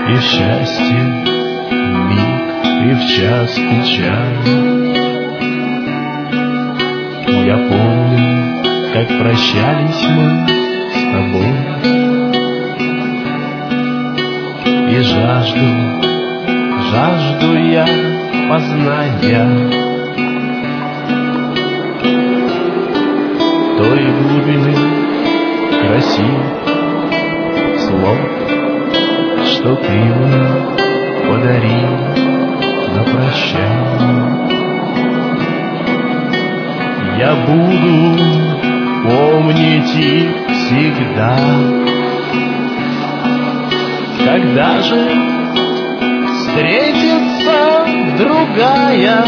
И в счастье миг, и в час печаль. Я помню, как прощались мы с тобой, и жажду я познания той глубины красивых слов, что ты мне подарил на прощание. Я буду помнить их всегда. Когда же встретится другая,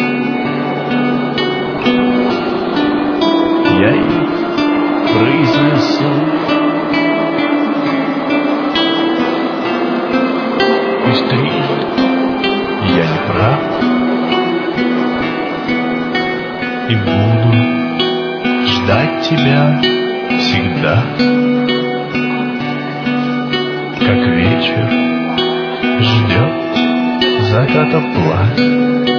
я их произнесу. Пусть трижды я не прав, и буду ждать тебя всегда, как вечер ждет заката пламя.